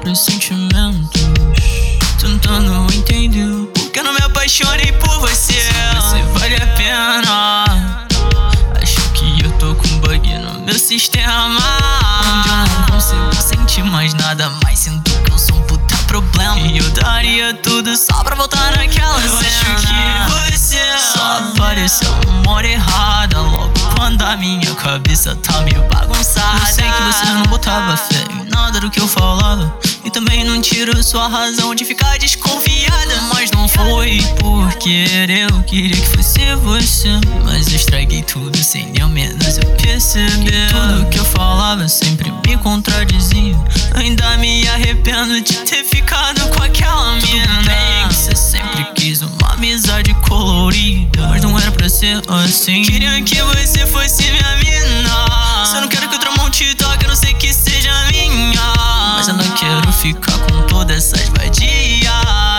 próprios sentimentos, tentando entender por que eu não me apaixonei por você. Se você vale a pena. Acho que eu tô com bug no meu sistema, onde eu não consigo sentir mais nada, mas sinto que eu sou um puta problema. E eu daria tudo só pra voltar naquela cena. Acho que você só apareceu numa hora errada, logo quando a minha cabeça tá meio bagunçada. Eu sei que você não botava fé em nada do que eu falava, e também não tiro sua razão de ficar desconfiada. Mas não foi por querer, eu queria que fosse você, mas eu estraguei tudo sem nem ao menos eu perceber. Tudo que eu falava sempre me contradizia. Ainda me arrependo de ter ficado com aquela mina. Bem que você sempre quis uma amizade colorida, mas não era pra ser assim. Queria que você fosse minha mina. Se eu não quero que outra mão te toque, a não ser que seja minha, mas eu não quero ficar com todas essas vadias.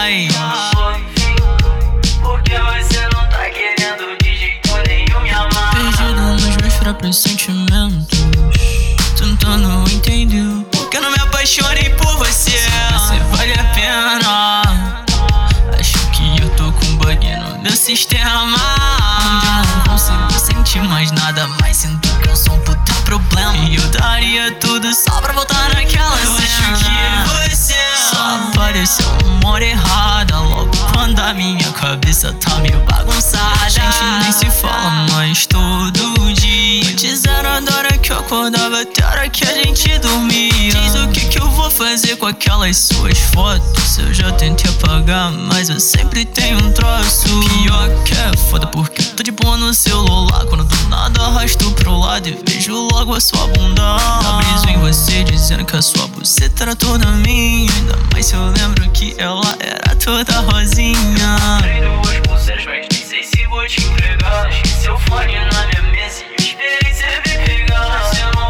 Porque você não tá querendo de jeito nenhum me amar. Perdido nos meus próprios sentimentos, tentando entender por que eu não me apaixonei por você. Se você vale a pena. Acho que eu tô com bug no meu sistema, onde eu não consigo sentir mais nada, mas sinto que eu sou um puta problema. E eu daria tudo só pra voltar naquela cena. Acho que você só apareceu numa hora errada, logo quando a minha cabeça tá meio bagunçada. A gente nem se fala mais todo dia. Antes era da hora que eu acordava até a hora que a gente dormia. Diz o que eu vou fazer com aquelas suas fotos. Eu já tentei apagar, mas eu sempre tenho um troço. Pior que é foda, porque eu tô de boa no celular, quando do nada arrasto pro lado e vejo logo a sua bunda. Abriso em você dizendo que a sua buceta era toda minha, ainda mais se eu lembro que ela era toda rosinha. Comprei duas pulseiras, mas nem sei se vou te entregar. Deixei seu fone na minha mesa e eu esperei você vir pegar. Você não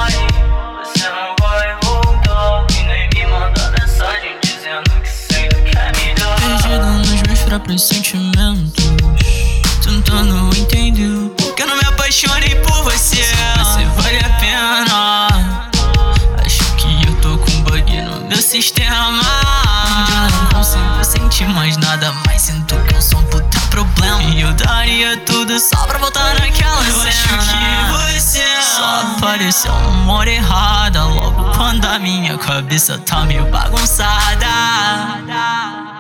vai voltar, e nem me manda mensagem dizendo que você ainda quer me dar. Perdido nos meus próprios sentimentos, tentando entender por que eu não me apaixonei por você. Se você vale a pena. Acho que eu tô com bug no meu sistema, onde eu não consigo sentir mais nada, mas sinto que eu sou um puta problema. E eu daria tudo só pra voltar naquela cena. Acho que você só apareceu numa hora errada, logo quando a minha cabeça tá meio bagunçada.